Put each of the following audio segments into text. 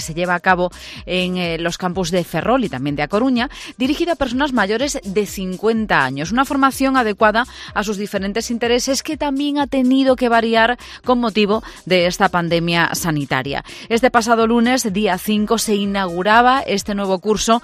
Se lleva a cabo en los campus de Ferrol y también de A Coruña, dirigida a personas mayores de 50 años. Una formación adecuada a sus diferentes intereses que también ha tenido que variar con motivo de esta pandemia sanitaria. Este pasado lunes, día 5, se inauguraba este nuevo curso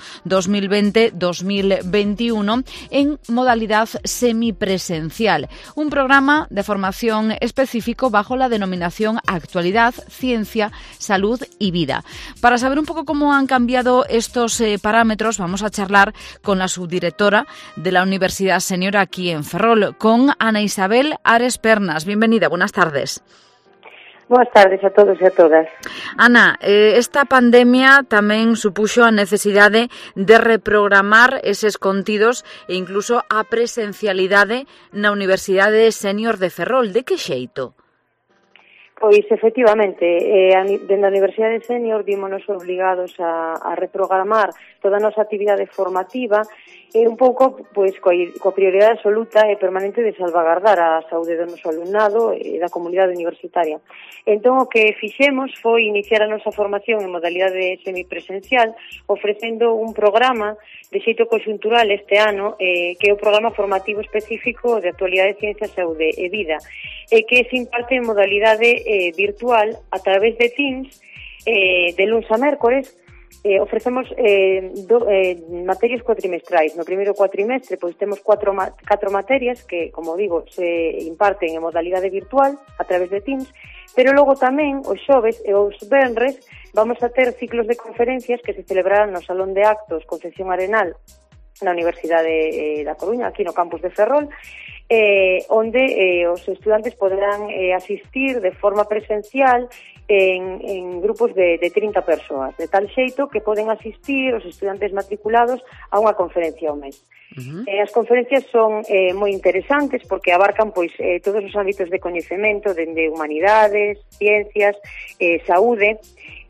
2020-2021 en modalidad semipresencial. Un programa de formación específico bajo la denominación Actualidad, Ciencia, Salud y Vida. Para saber un poco cómo han cambiado estos parámetros, vamos a charlar con la subdirectora de la Universidad Senior aquí en Ferrol, con Ana Isabel Ares Pernas. Bienvenida, buenas tardes. Boas tardes a todos e a todas. Ana, esta pandemia tamén supuxo a necesidade de reprogramar eses contidos e incluso a presencialidade na Universidade Senior de Ferrol. De que xeito? Pois, efectivamente, dende a Universidade Senior vímonos obligados a reprogramar toda a nosa actividade formativa un pouco pois coa prioridade absoluta e permanente de salvagardar a saúde do noso alumnado e da comunidade universitaria. Entón, o que fixemos foi iniciar a nosa formación en modalidade semipresencial ofrecendo un programa de xeito conxuntural este ano que é o programa formativo específico de Actualidade, Ciencia, Saúde e Vida que se imparte en modalidade virtual a través de Teams de luns a mércores. Ofrecemos materias cuatrimestrais. No primeiro cuatrimestre pois temos catro materias que, como digo, se imparten en modalidade virtual a través de Teams, pero logo tamén os xoves e os venres vamos a ter ciclos de conferencias que se celebrarán no Salón de Actos Concepción Arenal na Universidade da Coruña, aquí no campus de Ferrol, onde os estudantes poderán asistir de forma presencial en grupos de 30 persoas, de tal xeito que poden asistir os estudantes matriculados a unha conferencia ao mes. As conferencias son moi interesantes porque abarcan pois todos os ámbitos de coñecemento, dende humanidades, ciencias, saúde.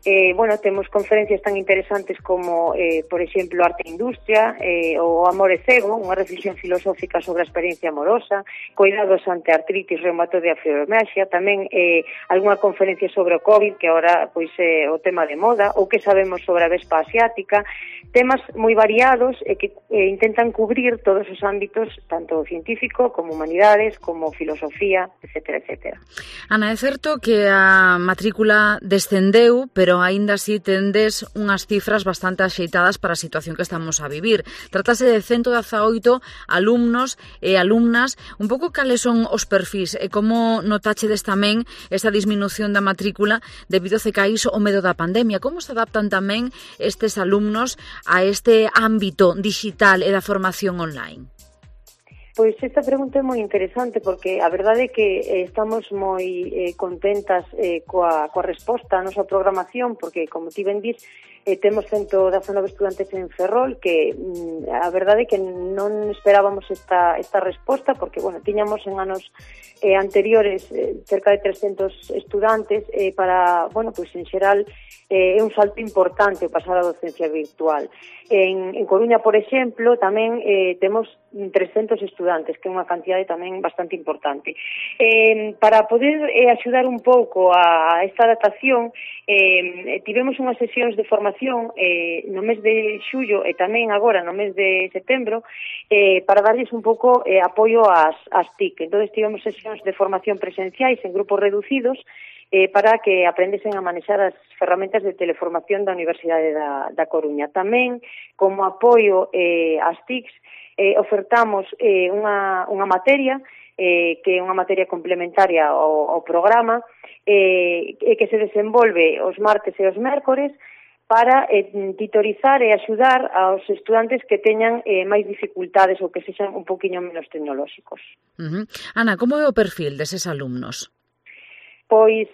Temos conferencias tan interesantes como, por exemplo, Arte e Industria, o Amor é Cego, unha reflexión filosófica sobre a experiencia amorosa, Coidados ante a artritis reumatoide e a fibromialgia, tamén algunha conferencia sobre o COVID, que agora pois é o tema de moda, ou que sabemos sobre a vespa asiática, temas moi variados e que intentan cubrir todos os ámbitos, tanto científico como humanidades, como filosofía, etcétera, etcétera. Ana, é certo que a matrícula descendeu, pero aínda así tendes unhas cifras bastante axeitadas para a situación que estamos a vivir. Trátase de 118 alumnos e alumnas. Un pouco cales son os perfis e como notachedes tamén esta disminución da matrícula debido a que iso o medo da pandemia? Como se adaptan tamén estes alumnos a este ámbito digital e da formación online? Pois esta pregunta é moi interesante porque a verdade é que estamos moi contentas coa resposta a nosa programación porque, como ti ben dis, temos 119 estudantes en Ferrol que a verdade é que non esperábamos esta resposta porque, tiñamos en anos anteriores cerca de 300 estudantes para, pois en xeral é un salto importante o pasar a docencia virtual. En Coruña, por exemplo, tamén temos 300 estudantes, que é unha cantidade tamén bastante importante. Para poder axudar un pouco a esta adaptación, tivemos unhas sesións de formación no mes de xullo e tamén agora no mes de setembro para darlles un pouco apoio ás TIC. Entón, tivemos sesións de formación presenciais en grupos reducidos para que aprendesen a manexar as ferramentas de teleformación da Universidade da Coruña. Tamén, como apoio ás TICs, ofertamos unha materia que é unha materia complementaria ao programa que se desenvolve os martes e os mércores para titorizar e axudar aos estudantes que teñan máis dificultades ou que sexan un poquinho menos tecnolóxicos. Ana, como é o perfil deses alumnos? Pois,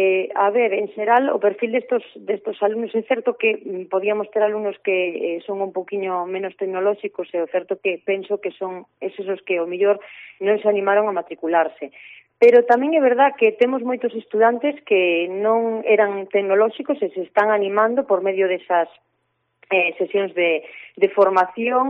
en xeral, o perfil destos alumnos é certo que podíamos ter alumnos que son un poquinho menos tecnolóxicos e o certo que penso que son eses os que, ao mellor, non se animaron a matricularse. Pero tamén é verdad que temos moitos estudantes que non eran tecnolóxicos e se están animando por medio desas sesións de formación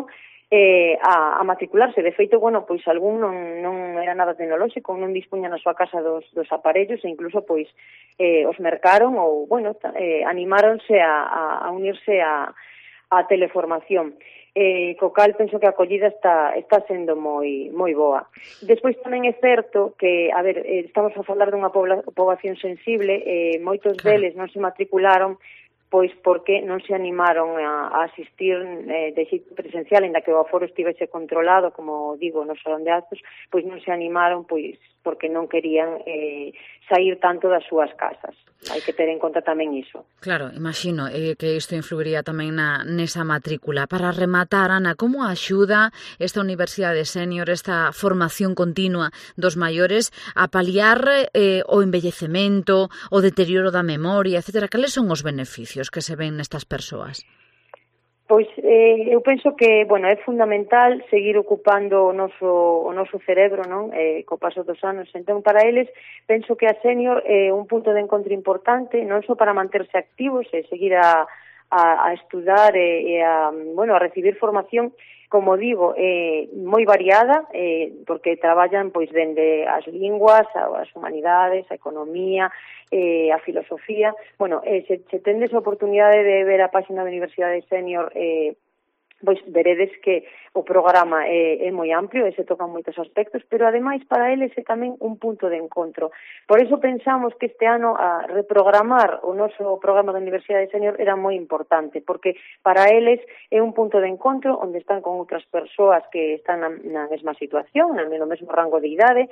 a matricularse. De feito, bueno, pois algún non era nada tecnolóxico, non dispuña na súa casa dos aparellos e incluso pois os mercaron ou, bueno, animáronse a unirse a teleformación. Co cal penso que a acollida está sendo moi boa. Despois tamén é certo que, a ver, estamos a falar dunha poboación sensible, moitos deles non se matricularon pois porque non se animaron a asistir de xeito presencial, ainda que o aforo estivese controlado, como digo, no salón de actos, pois non se animaron pois porque non querían sair tanto das súas casas. Hai que ter en conta tamén iso. Claro, imagino que isto influiría tamén nesa matrícula. Para rematar, Ana, como axuda esta Universidade Sénior, esta formación continua dos maiores a paliar o envellecemento, o deterioro da memoria, etcétera? Cales son os beneficios que se ven nestas persoas? Pois eu penso que, bueno, é fundamental seguir ocupando o noso cerebro, non? Co paso dos anos. Entón, para eles, penso que a Sénior é un punto de encontro importante, non só para manterse activos e seguir a estudar e a recibir formación, como digo, moi variada, porque traballan pois dende as linguas, as humanidades, a economía, a filosofía. Bueno, se tendes a oportunidade de ver a página da Universidade Sénior, pois veredes que o programa é moi amplio e se tocan moitos aspectos, pero ademais para eles é tamén un punto de encontro. Por eso pensamos que este ano a reprogramar o noso programa da Universidade Sénior era moi importante, porque para eles é un punto de encontro onde están con outras persoas que están na mesma situación, no mesmo rango de idade,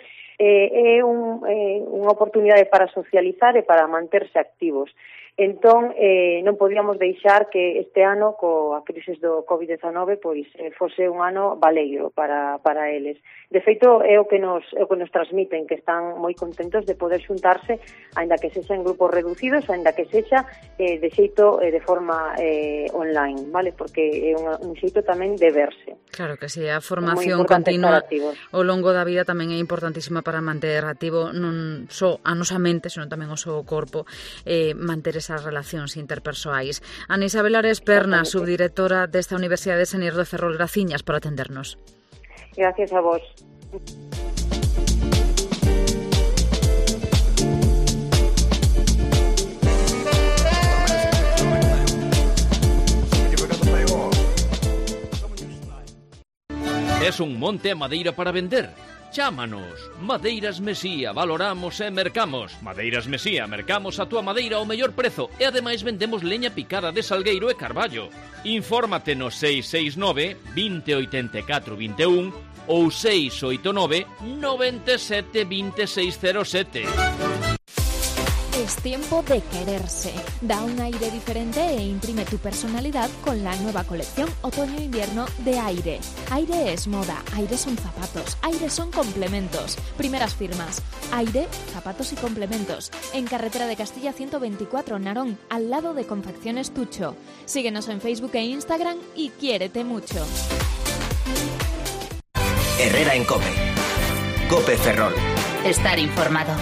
é unha oportunidade para socializar e para manterse activos. Entón, non podíamos deixar que este ano, coa crise do COVID-19, pois fose un ano baleiro para eles. De feito, é o que nos transmiten, que están moi contentos de poder xuntarse, aínda que sexa en grupos reducidos, aínda que sexa de xeito de forma online, vale? Porque é un xeito tamén de verse. Claro que sí, a formación continua ao longo da vida tamén é importantísima para manter activo non só a nosa mente, senón tamén o seu corpo, manter esas relacións interpersoais. Ana Isabel Ares Perna, subdirectora desta Universidade Sénior de Ferrol, graciñas por atendernos. Gracias a vos. Es un monte a madeira para vender? Chámanos. Madeiras Mesía, valoramos e mercamos. Madeiras Mesía, mercamos a túa madeira ao mellor prezo e ademais vendemos leña picada de salgueiro e carballo. Infórmate no 669 2084 21 ou 689 97 2607. Es tiempo de quererse. Da un aire diferente e imprime tu personalidad con la nueva colección Otoño-Invierno de Aire. Aire es moda, Aire son zapatos, Aire son complementos. Primeras firmas. Aire, zapatos y complementos. En Carretera de Castilla 124, Narón, al lado de Confecciones Tucho. Síguenos en Facebook e Instagram y quiérete mucho. Herrera en COPE. COPE Ferrol. Estar informado.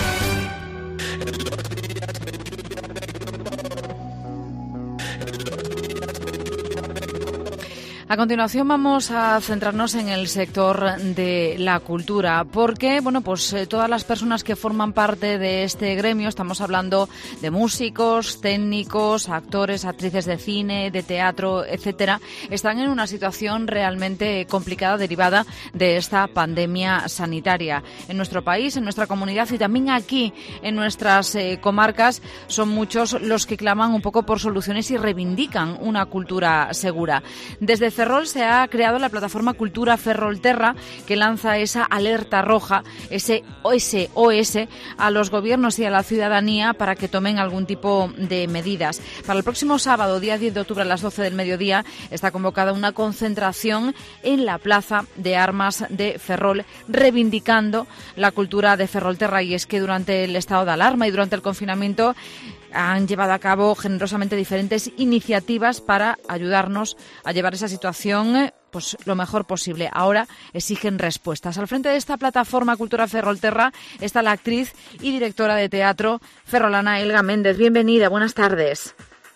A continuación vamos a centrarnos en el sector de la cultura, porque todas las personas que forman parte de este gremio, estamos hablando de músicos, técnicos, actores, actrices de cine, de teatro, etcétera, están en una situación realmente complicada derivada de esta pandemia sanitaria. En nuestro país, en nuestra comunidad y también aquí en nuestras comarcas son muchos los que claman un poco por soluciones y reivindican una cultura segura. Desde Ferrol se ha creado la plataforma Cultura Ferrolterra, que lanza esa alerta roja, ese SOS a los gobiernos y a la ciudadanía para que tomen algún tipo de medidas. Para el próximo sábado, día 10 de octubre a las 12 del mediodía, está convocada una concentración en la Plaza de Armas de Ferrol, reivindicando la cultura de Ferrolterra. Y es que durante el estado de alarma y durante el confinamiento han llevado a cabo generosamente diferentes iniciativas para ayudarnos a llevar esa situación lo mejor posible. Ahora exigen respuestas. Al frente de esta plataforma Cultura Ferrolterra está la actriz y directora de teatro ferrolana Elga Méndez. Bienvenida, buenas tardes.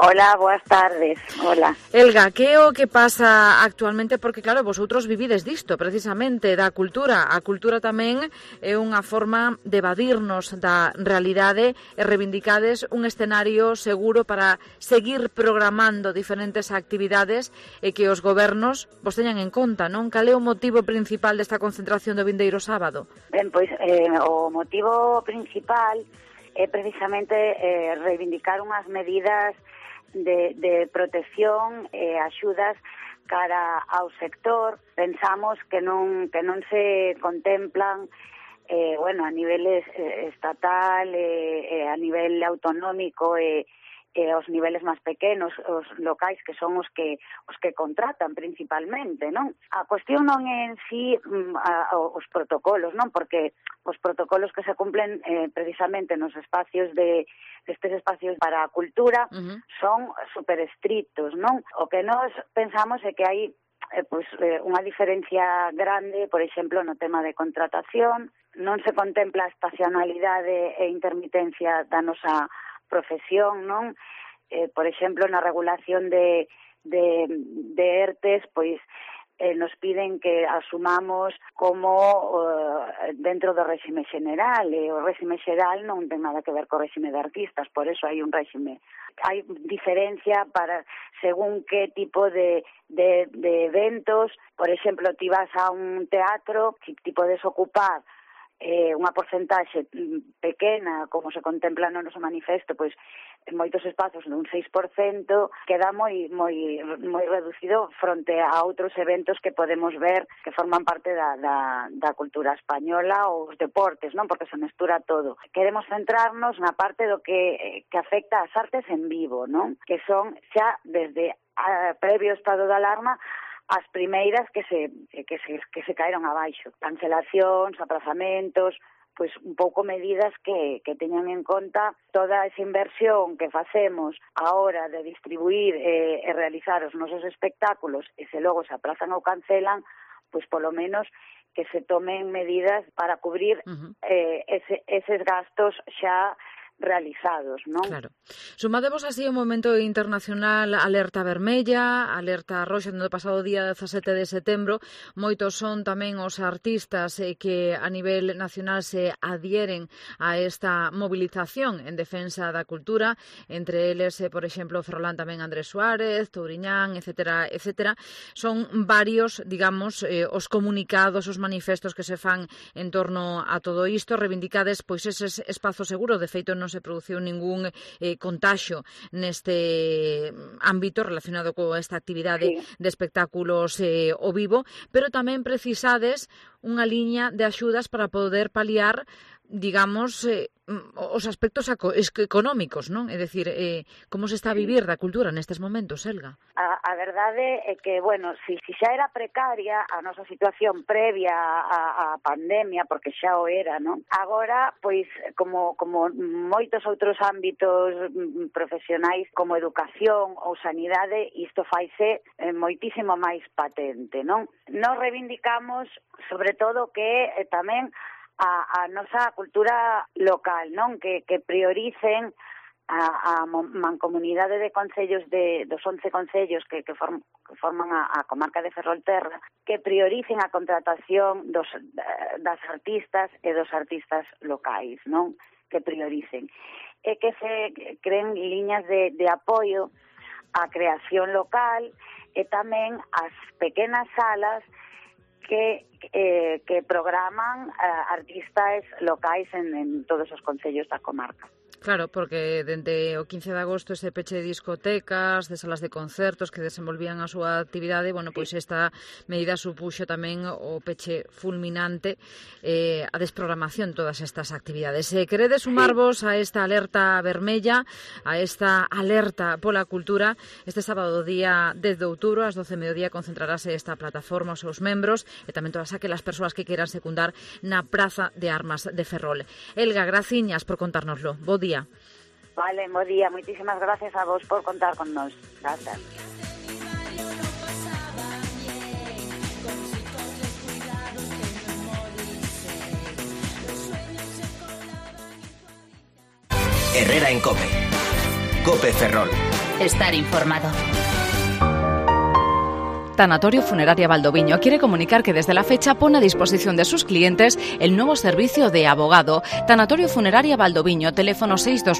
Hola, boas tardes. Hola. Elga, que é o que pasa actualmente? Porque, claro, vosotros vivides disto, precisamente, da cultura. A cultura tamén é unha forma de evadirnos da realidade e reivindicades un escenario seguro para seguir programando diferentes actividades e que os gobernos vos teñan en conta, non? Cal é o motivo principal desta concentración do vindeiro sábado? Ben, pois, o motivo principal é precisamente reivindicar unhas medidas de protección e axudas cara ao sector. Pensamos que non se contemplan a niveles estatal e a nivel autonómico e os niveles máis pequenos, os locais que son os que contratan principalmente, non? A cuestión non é en sí os protocolos, non? Porque os protocolos que se cumplen precisamente nos espacios estes espacios para a cultura son super estrictos, non? O que nós pensamos é que hai unha diferencia grande, por exemplo, no tema de contratación, non se contempla a estacionalidade e intermitencia da nosa profesión, non? Por exemplo, na regulación de ERTES, pois nos piden que asumamos como dentro do réxime xeral, e o réxime xeral non ten nada que ver co réxime de artistas, por eso hai un réxime. Hai diferencia para según que tipo de eventos. Por exemplo, ti vas a un teatro, ti podes ocupar unha porcentaxe pequena, como se contempla no noso manifesto, pois en moitos espazos dun 6%, queda moi reducido fronte a outros eventos que podemos ver que forman parte da cultura española ou os deportes, non? Porque se mestura todo. Queremos centrarnos na parte do que afecta ás artes en vivo, non? Que son xa desde previo estado de alarma as primeiras que se caeron abaixo. Cancelacións, aprazamentos, pois un pouco medidas que teñan en conta toda esa inversión que facemos a hora de distribuir e realizar os nosos espectáculos, e se logo se aprazan ou cancelan, pois polo menos que se tomen medidas para cubrir eses gastos xa realizados, non? Claro. Sumademos así o momento internacional alerta vermella, alerta roxa no pasado día 17 de setembro. Moitos son tamén os artistas que a nivel nacional se adhieren a esta movilización en defensa da cultura, entre eles, por exemplo, Ferrolán tamén Andrés Suárez, Touriñán, etcétera, etcétera. Son varios, digamos, os comunicados, os manifestos que se fan en torno a todo isto, reivindicades pois eses espazos seguros. De feito, non se produciu ningún contaxio neste ámbito relacionado con esta actividade de espectáculos ao vivo, pero tamén precisades unha liña de axudas para poder paliar, digamos, os aspectos económicos, non? É dicir, como se está a vivir da cultura nestes momentos, Elga? A verdade é que, bueno, si xa era precaria a nosa situación previa á pandemia, porque xa o era, non? Agora, pois, como moitos outros ámbitos profesionais, como educación ou sanidade, isto faise moitísimo máis patente, non? Nos reivindicamos, sobre todo, que tamén a nosa cultura local, non? Que prioricen a mancomunidade de concellos dos 11 concellos que forman a comarca de Ferrolterra, que prioricen a contratación das artistas e dos artistas locais, non? Que prioricen. E que se creen liñas de apoio á creación local e tamén as pequenas salas que programan artistas locais en todos os concellos da comarca. Claro, porque dende o 15 de agosto ese peche de discotecas, de salas de concertos que desenvolvían a súa actividade, bueno, pois esta medida supuxo tamén o peche fulminante, a desprogramación de todas estas actividades. Queredes sumarvos a esta alerta vermella, a esta alerta pola cultura, este sábado día 10 de outubro, ás 12 mediodía, concentrarase esta plataforma os seus membros e tamén todas aquelas persoas que queiran secundar na Praza de Armas de Ferrol. Elga, graciñas por contárnoslo. Bo día. Vale, bo día. Moitísimas gracias a vos por contar con nós. Gracias. Herrera en COPE. COPE Ferrol. Estar informado. Tanatorio Funeraria Valdoviño quiere comunicar que desde la fecha pone a disposición de sus clientes el nuevo servicio de abogado. Tanatorio Funeraria Valdoviño, teléfono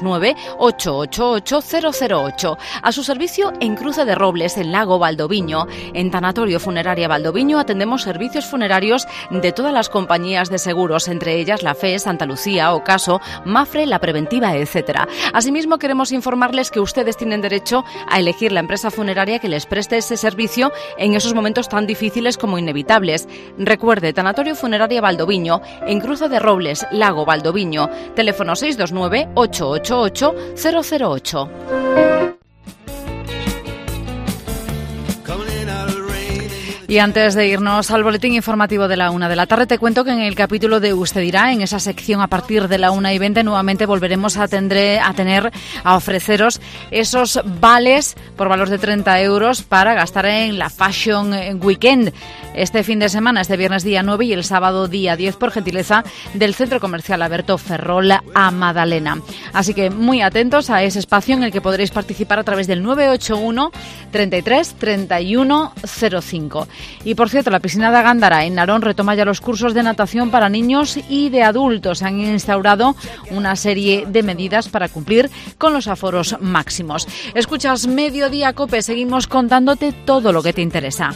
629-888-008. A su servicio en Cruce de Robles, en Lago Valdoviño. En Tanatorio Funeraria Valdoviño atendemos servicios funerarios de todas las compañías de seguros, entre ellas La Fe, Santa Lucía, Ocaso, Mafre, La Preventiva, etc. Asimismo, queremos informarles que ustedes tienen derecho a elegir la empresa funeraria que les preste ese servicio en esos momentos tan difíciles como inevitables. Recuerde, Tanatorio Funeraria Valdoviño, en Cruce de Robles, Lago Valdoviño, teléfono 629-888-008. Y antes de irnos al boletín informativo de la 1 de la tarde, te cuento que en el capítulo de Usted dirá, en esa sección a partir de la 1:20, nuevamente volveremos a ofreceros esos vales por valor de 30 euros para gastar en la Fashion Weekend. Este fin de semana, este viernes día 9 y el sábado día 10, por gentileza del Centro Comercial Alberto Ferrol a Madalena. Así que muy atentos a ese espacio en el que podréis participar a través del 981 33 31 05. Y por cierto, la piscina de Gándara en Narón retoma ya los cursos de natación para niños y de adultos. Se han instaurado una serie de medidas para cumplir con los aforos máximos. Escuchas Mediodía Cope, seguimos contándote todo lo que te interesa.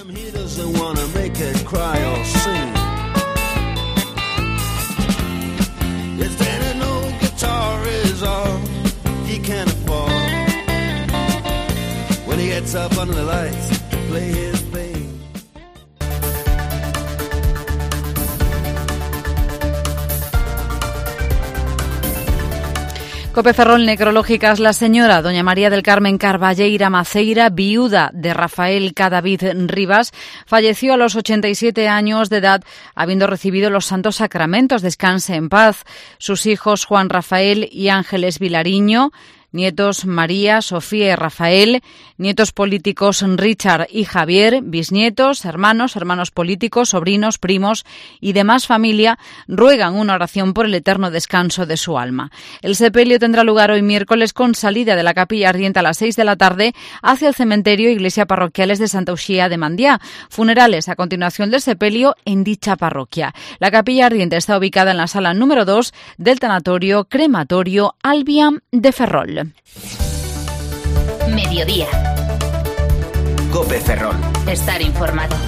Cope Ferrol, necrológicas. La señora doña María del Carmen Carballeira Maceira, viuda de Rafael Cadavid Rivas, falleció a los 87 años de edad, habiendo recibido los santos sacramentos. Descanse en paz. Sus hijos Juan Rafael y Ángeles Vilariño, nietos María, Sofía y Rafael, nietos políticos Richard y Javier, bisnietos, hermanos políticos, sobrinos, primos y demás familia ruegan una oración por el eterno descanso de su alma. El sepelio tendrá lugar hoy miércoles con salida de la Capilla Ardiente a las 6 de la tarde hacia el cementerio Iglesia Parroquiales de Santa Uxía de Mandiá. Funerales a continuación del sepelio en dicha parroquia. La Capilla Ardiente está ubicada en la sala número 2 del tanatorio crematorio Albiam de Ferrol. Mediodía. Cope Ferrol. Estar informado.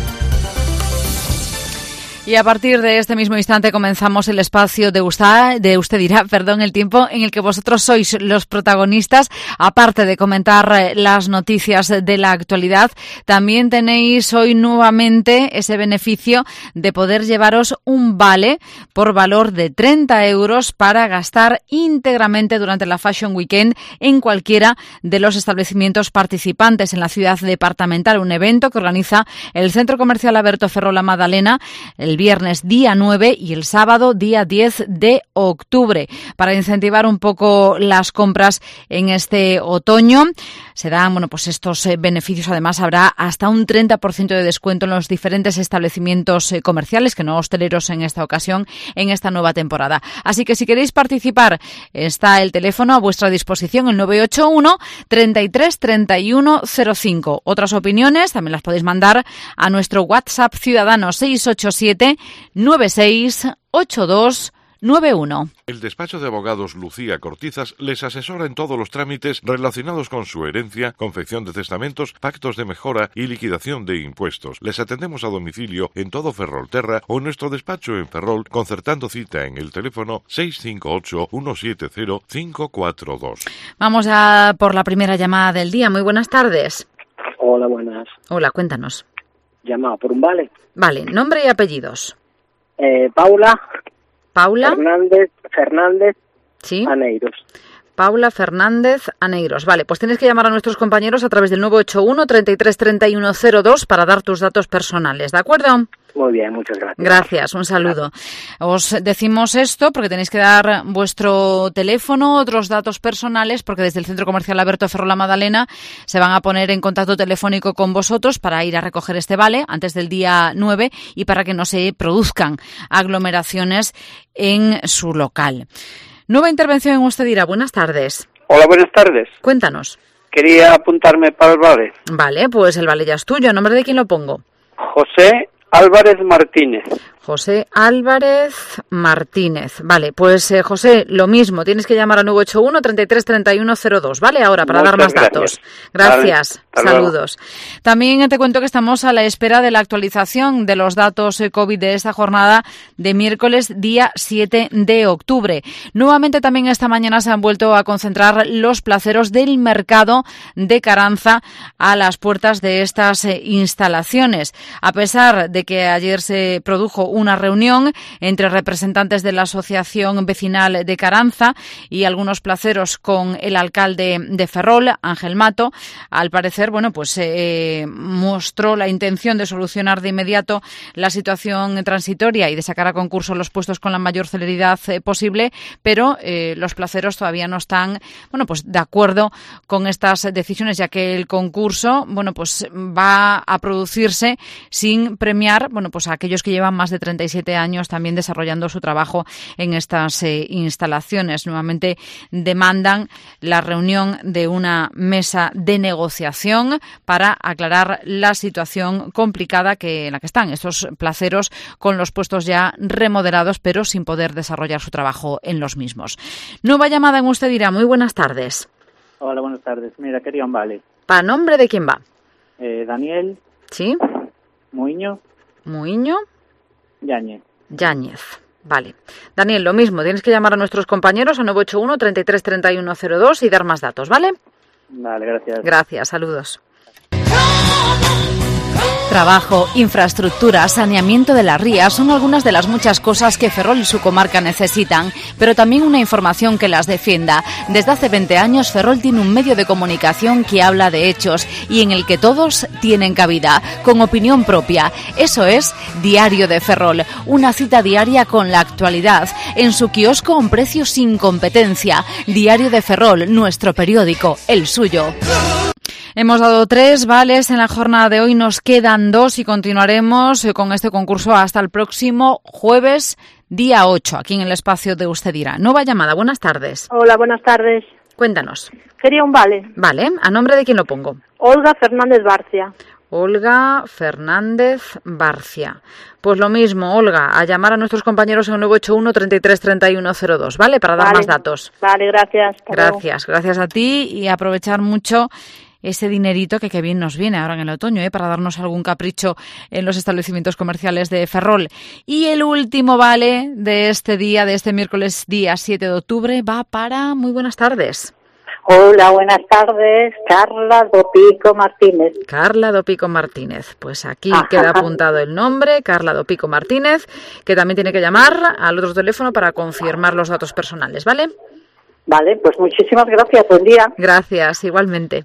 Y a partir de este mismo instante comenzamos el espacio de Usted dirá, el tiempo en el que vosotros sois los protagonistas. Aparte de comentar las noticias de la actualidad, también tenéis hoy nuevamente ese beneficio de poder llevaros un vale por valor de 30 euros para gastar íntegramente durante la Fashion Weekend en cualquiera de los establecimientos participantes en la ciudad departamental. Un evento que organiza el Centro Comercial Alberto Ferrol a Madalena el viernes día 9 y el sábado día 10 de octubre. Para incentivar un poco las compras en este otoño, se dan estos beneficios. Además, habrá hasta un 30% de descuento en los diferentes establecimientos comerciales, que no hosteleros en esta ocasión, en esta nueva temporada. Así que si queréis participar, está el teléfono a vuestra disposición, el 981 33 31 05. Otras opiniones también las podéis mandar a nuestro WhatsApp ciudadano 687 968291. El despacho de abogados Lucía Cortizas les asesora en todos los trámites relacionados con su herencia, confección de testamentos, pactos de mejora y liquidación de impuestos. Les atendemos a domicilio en todo Ferrolterra o en nuestro despacho en Ferrol, concertando cita en el teléfono 658-170-542. Vamos a por la primera llamada del día. Muy buenas tardes. Hola, buenas. Hola, cuéntanos. Llamaba por un vale. Vale, nombre y apellidos. Paula. Fernández. Sí. Aneiros. Paula Fernández Aneiros. Vale, pues tienes que llamar a nuestros compañeros a través del 981 33 31 02 para dar tus datos personales, ¿de acuerdo? Muy bien, muchas gracias. Gracias, un saludo. Os decimos esto porque tenéis que dar vuestro teléfono, otros datos personales, porque desde el Centro Comercial Alberto Ferrol a Madalena se van a poner en contacto telefónico con vosotros para ir a recoger este vale antes del día 9 y para que no se produzcan aglomeraciones en su local. Nueva intervención en Usted dirá. Buenas tardes. Hola, buenas tardes. Cuéntanos. Quería apuntarme para el vale. Vale, pues el vale ya es tuyo. ¿A nombre de quién lo pongo? José Álvarez Martínez. José Álvarez Martínez. Vale, pues José, lo mismo, tienes que llamar a 981 33 31 02, ¿vale? Ahora, para dar más datos. Gracias, vale, saludos. Luego. También te cuento que estamos a la espera de la actualización de los datos COVID de esta jornada de miércoles, día 7 de octubre. Nuevamente también esta mañana se han vuelto a concentrar los placeros del mercado de Caranza a las puertas de estas instalaciones. A pesar de que ayer se produjo una reunión entre representantes de la Asociación Vecinal de Caranza y algunos placeros con el alcalde de Ferrol, Ángel Mato. Al parecer, mostró la intención de solucionar de inmediato la situación transitoria y de sacar a concurso los puestos con la mayor celeridad posible, pero los placeros todavía no están, de acuerdo con estas decisiones, ya que el concurso, va a producirse sin premiar, a aquellos que llevan más de 37 años también desarrollando su trabajo en estas instalaciones. Nuevamente demandan la reunión de una mesa de negociación para aclarar la situación complicada en la que están estos placeros con los puestos ya remodelados pero sin poder desarrollar su trabajo en los mismos. Nueva llamada en Usted Dirá. Muy buenas tardes. Hola, buenas tardes. Mira, quería un vale. ¿Para nombre de quién va? Daniel. ¿Sí? Muiño. Yáñez. Vale. Daniel, lo mismo, tienes que llamar a nuestros compañeros a 981 33 31 02 y dar más datos, ¿vale? Vale, gracias. Gracias, saludos. Trabajo, infraestructura, saneamiento de las rías son algunas de las muchas cosas que Ferrol y su comarca necesitan, pero también una información que las defienda. Desde hace 20 años Ferrol tiene un medio de comunicación que habla de hechos y en el que todos tienen cabida, con opinión propia. Eso es Diario de Ferrol, una cita diaria con la actualidad, en su kiosco a un precio sin competencia. Diario de Ferrol, nuestro periódico, el suyo. Hemos dado 3 vales en la jornada de hoy, nos quedan 2 y continuaremos con este concurso hasta el próximo jueves, día 8, aquí en el espacio de Usted Dirá. Nueva llamada, buenas tardes. Hola, buenas tardes. Cuéntanos. Quería un vale. Vale, ¿a nombre de quién lo pongo? Olga Fernández Barcia. Olga Fernández Barcia. Pues lo mismo, Olga, a llamar a nuestros compañeros en 981 33 31 02, ¿vale? Para dar más datos. Vale, gracias. Gracias a ti y aprovechar mucho ese dinerito que bien nos viene ahora en el otoño, para darnos algún capricho en los establecimientos comerciales de Ferrol. Y el último vale de este día, de este miércoles día 7 de octubre, va para... Muy buenas tardes. Hola, buenas tardes, Carla Dopico Martínez. Carla Dopico Martínez. Pues aquí queda apuntado el nombre, Carla Dopico Martínez, que también tiene que llamar al otro teléfono para confirmar los datos personales, ¿vale? Vale, pues muchísimas gracias, buen día. Gracias, igualmente.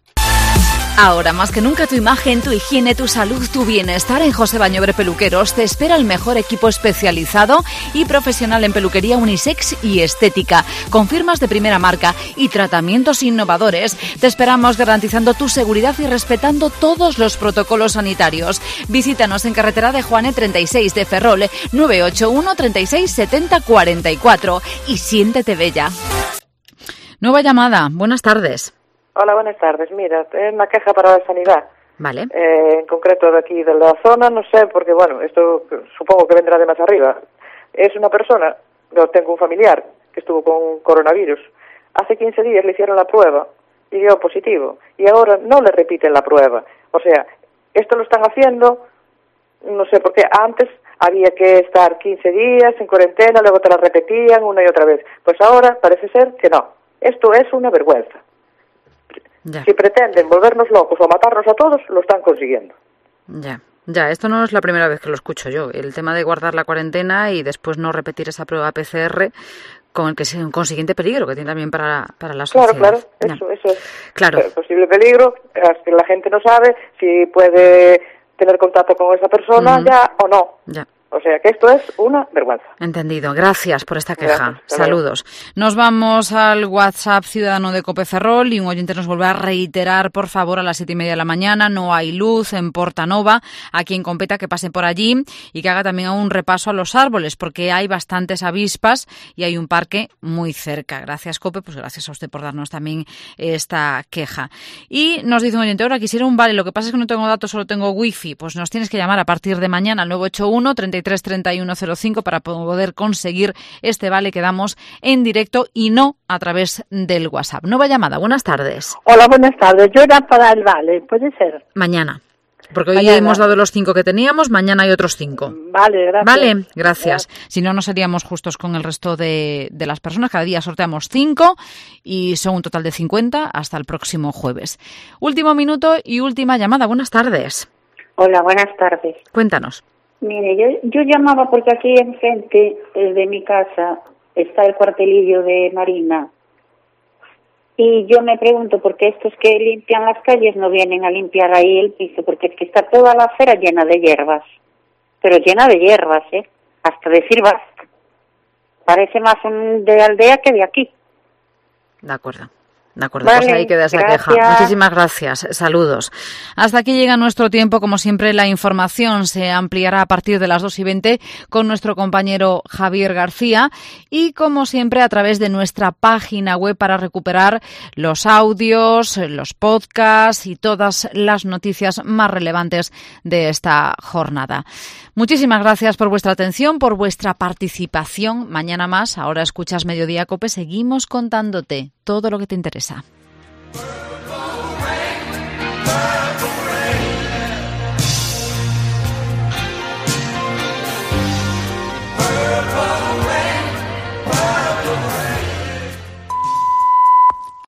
Ahora más que nunca tu imagen, tu higiene, tu salud, tu bienestar. En José Bañobre Peluqueros te espera el mejor equipo especializado y profesional en peluquería unisex y estética, con firmas de primera marca y tratamientos innovadores. Te esperamos garantizando tu seguridad y respetando todos los protocolos sanitarios. Visítanos en carretera de Juane 36 de Ferrol, 981 36 70 44 y siéntete bella. Nueva llamada, buenas tardes. Hola, buenas tardes. Mira, es una queja para la sanidad. Vale. En concreto de aquí, de la zona, no sé, porque esto supongo que vendrá de más arriba. Es una persona, yo tengo un familiar que estuvo con coronavirus. Hace 15 días le hicieron la prueba y dio positivo. Y ahora no le repiten la prueba. O sea, esto lo están haciendo, no sé por qué, antes había que estar 15 días en cuarentena, luego te la repetían una y otra vez. Pues ahora parece ser que no. Esto es una vergüenza. Ya. Si pretenden volvernos locos o matarnos a todos, lo están consiguiendo. Ya, esto no es la primera vez que lo escucho yo. El tema de guardar la cuarentena y después no repetir esa prueba PCR con el que es un consiguiente peligro que tiene también para la sociedad. Claro, eso es. Claro. Posible peligro, es que la gente no sabe si puede tener contacto con esa persona ya o no. Ya. O sea que esto es una vergüenza. Entendido. Gracias por esta queja. Gracias. Saludos. Nos vamos al WhatsApp ciudadano de Cope Ferrol y un oyente nos vuelve a reiterar, por favor, a las 7:30 de la mañana no hay luz en Portanova. A quien competa que pase por allí y que haga también un repaso a los árboles, porque hay bastantes avispas y hay un parque muy cerca. Gracias, Cope, pues gracias a usted por darnos también esta queja. Y nos dice un oyente, ahora quisiera un vale, lo que pasa es que no tengo datos, solo tengo wifi. Pues nos tienes que llamar a partir de mañana al 981 33 31 05 para poder conseguir este vale que damos en directo y no a través del WhatsApp. Nueva llamada, buenas tardes. Hola, buenas tardes. Yo era para el vale, ¿puede ser? Mañana. Porque hoy Mañana. hemos dado los 5 que teníamos, mañana hay otros 5. Vale, gracias. Vale, gracias. Si no, no seríamos justos con el resto de las personas. Cada día sorteamos 5 y son un total de 50 hasta el próximo jueves. Último minuto y última llamada. Buenas tardes. Hola, buenas tardes. Cuéntanos. Mire, yo llamaba porque aquí enfrente de mi casa está el cuartelillo de Marina. Y yo me pregunto por qué estos que limpian las calles no vienen a limpiar ahí el piso, porque es que está toda la acera llena de hierbas. Pero llena de hierbas, hasta decir basta. Parece más de aldea que de aquí. De acuerdo. De acuerdo, Vale, pues ahí queda esa gracias. queja. Muchísimas gracias. Saludos. Hasta aquí llega nuestro tiempo. Como siempre, la información se ampliará a partir de las 2:20 con nuestro compañero Javier García y, como siempre, a través de nuestra página web para recuperar los audios, los podcasts y todas las noticias más relevantes de esta jornada. Muchísimas gracias por vuestra atención, por vuestra participación. Mañana más, ahora escuchas Mediodía Cope, seguimos contándote todo lo que te interesa.